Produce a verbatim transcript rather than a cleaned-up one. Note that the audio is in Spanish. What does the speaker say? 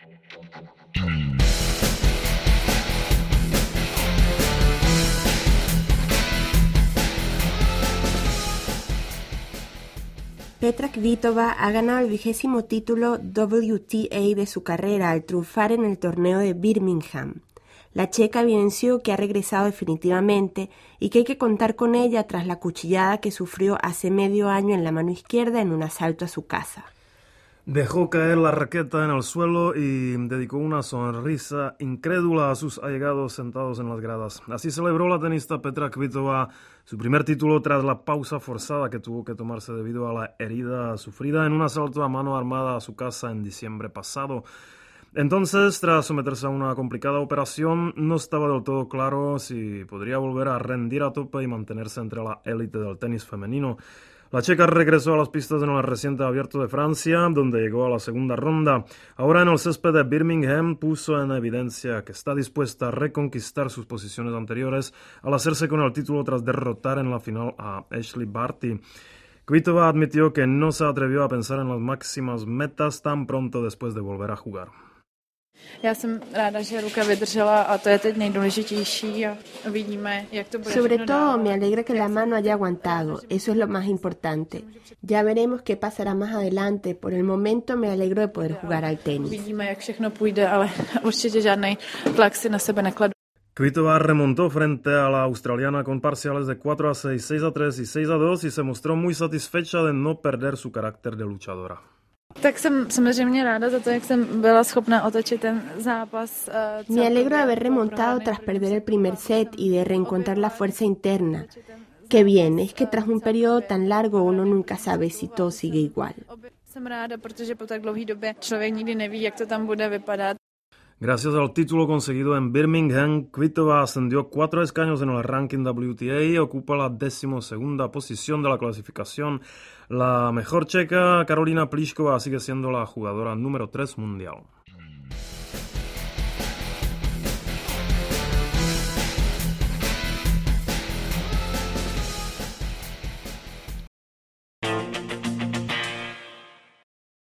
Petra Kvitova ha ganado el vigésimo título W T A de su carrera al triunfar en el torneo de Birmingham. La checa evidenció que ha regresado definitivamente y que hay que contar con ella tras la cuchillada que sufrió hace medio año en la mano izquierda en un asalto a su casa. Dejó caer la raqueta en el suelo y dedicó una sonrisa incrédula a sus allegados sentados en las gradas. Así celebró la tenista Petra Kvitova su primer título tras la pausa forzada que tuvo que tomarse debido a la herida sufrida en un asalto a mano armada a su casa en diciembre pasado. Entonces, tras someterse a una complicada operación, no estaba del todo claro si podría volver a rendir a tope y mantenerse entre la élite del tenis femenino. La checa regresó a las pistas en el reciente Abierto de Francia, donde llegó a la segunda ronda. Ahora en el césped de Birmingham puso en evidencia que está dispuesta a reconquistar sus posiciones anteriores al hacerse con el título tras derrotar en la final a Ashley Barty. Kvitova admitió que no se atrevió a pensar en las máximas metas tan pronto después de volver a jugar. Sobre todo me alegra que la mano haya aguantado, eso es lo más importante. Ya veremos qué pasará más adelante, por el momento me alegro de poder jugar al tenis. Kvitova remontó frente a la australiana con parciales de cuatro a seis, seis a tres y seis a dos y se mostró muy satisfecha de no perder su carácter de luchadora. Me alegro de haber remontado tras perder el primer set y de reencontrar la fuerza interna. Qué bien, es que tras un periodo tan largo uno nunca sabe si todo sigue igual. Gracias al título conseguido en Birmingham, Kvitova ascendió cuatro escaños en el ranking W T A y ocupa la decimosegunda posición de la clasificación. La mejor checa, Karolina Pliskova, sigue siendo la jugadora número tres mundial.